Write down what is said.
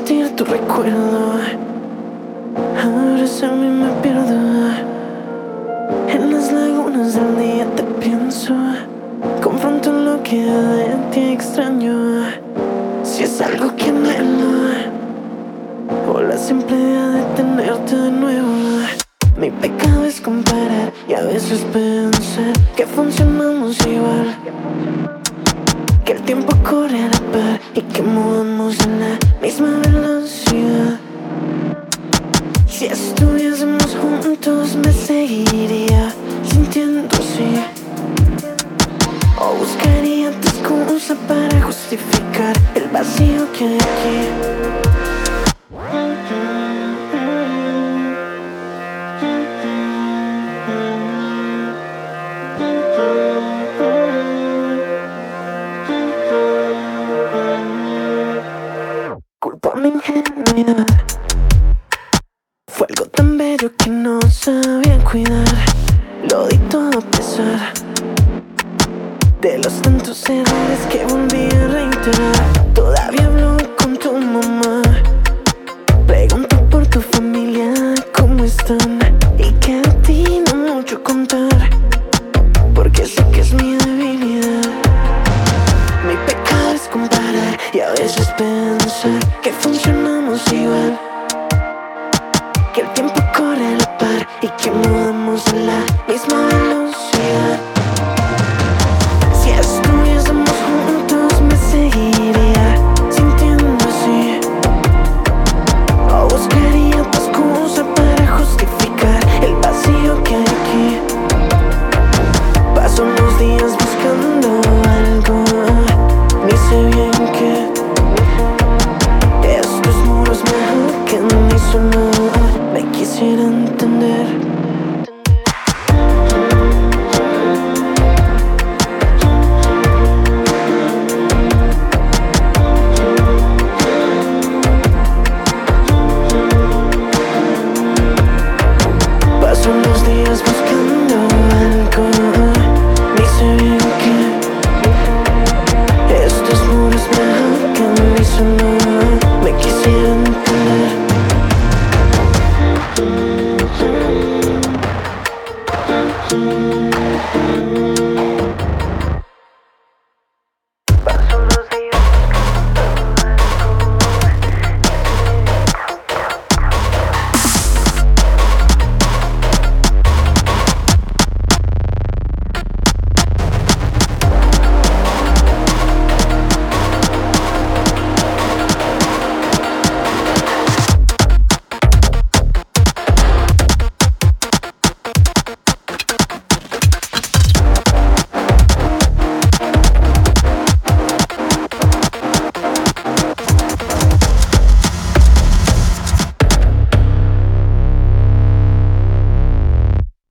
sentir tu recuerdo. Abrazarme y me pierdo. En las lagunas del día te pienso. Confronto lo que de ti extraño. Si es algo que anhelo, o la simple idea de tenerte de nuevo. Mi pecado es comparar y a veces pensar que funcionamos igual, que el tiempo corre a la par y que movamos a la misma velocidad. Si estuviésemos juntos me seguiría sintiendo así, o buscaría tu excusa para justificar el vacío que hay aquí. Culpa mi ingenuidad. Fue algo tan bello que no sabía cuidar. Lo di todo a pesar de los tantos errores que volví a reiterar. Todavía hablo con tu mamá, pregunto por tu familia, cómo están, y que a ti no mucho contar, porque sé que es mi debilidad. Mi pecado es comparar y a veces pensar que funcionamos igual, que el tiempo corre a la par y que mudamos a la misma velocidad.